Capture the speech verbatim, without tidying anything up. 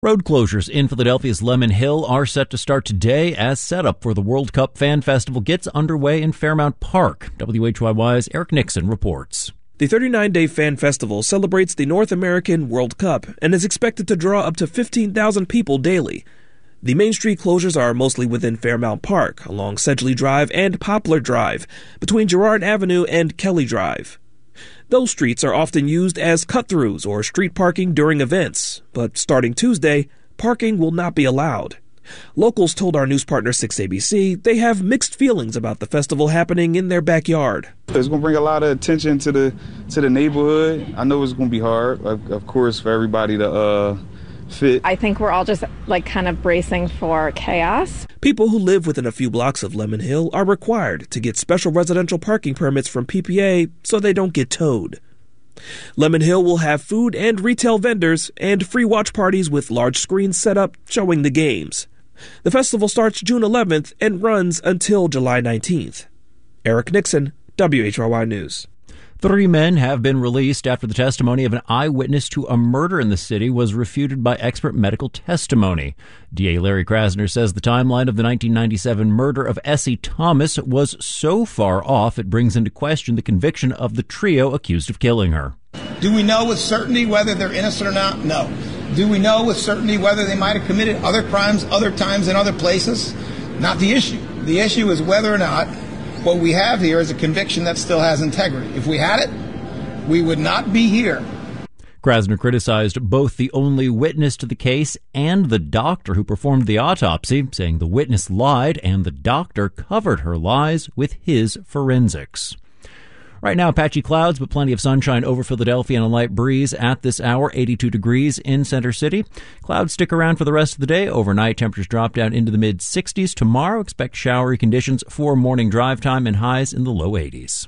Road closures in Philadelphia's Lemon Hill are set to start today as setup for the World Cup Fan Festival gets underway in Fairmount Park. W H Y Y's Eric Nixon reports. The thirty-nine day Fan Festival celebrates the North American World Cup and is expected to draw up to fifteen thousand people daily. The Main Street closures are mostly within Fairmount Park, along Sedgley Drive and Poplar Drive, between Girard Avenue and Kelly Drive. Those streets are often used as cut-throughs or street parking during events, but starting Tuesday, parking will not be allowed. Locals told our news partner six A B C they have mixed feelings about the festival happening in their backyard. It's going to bring a lot of attention to the to the neighborhood. I know it's going to be hard, of, of course, for everybody to uh, fit. I think we're all just like kind of bracing for chaos. People who live within a few blocks of Lemon Hill are required to get special residential parking permits from P P A so they don't get towed. Lemon Hill will have food and retail vendors and free watch parties with large screens set up showing the games. The festival starts June eleventh and runs until July nineteenth. Eric Nixon, W H R Y News. Three men have been released after the testimony of an eyewitness to a murder in the city was refuted by expert medical testimony. D A Larry Krasner says the timeline of the nineteen ninety-seven murder of Essie Thomas was so far off it brings into question the conviction of the trio accused of killing her. Do we know with certainty whether they're innocent or not? No. Do we know with certainty whether they might have committed other crimes other times in other places? Not the issue. The issue is whether or not what we have here is a conviction that still has integrity. If we had it, we would not be here. Krasner criticized both the only witness to the case and the doctor who performed the autopsy, saying the witness lied and the doctor covered her lies with his forensics. Right now, patchy clouds, but plenty of sunshine over Philadelphia and a light breeze at this hour, eighty-two degrees in Center City. Clouds stick around for the rest of the day. Overnight, temperatures drop down into the mid-sixties. Tomorrow, expect showery conditions for morning drive time and highs in the low eighties.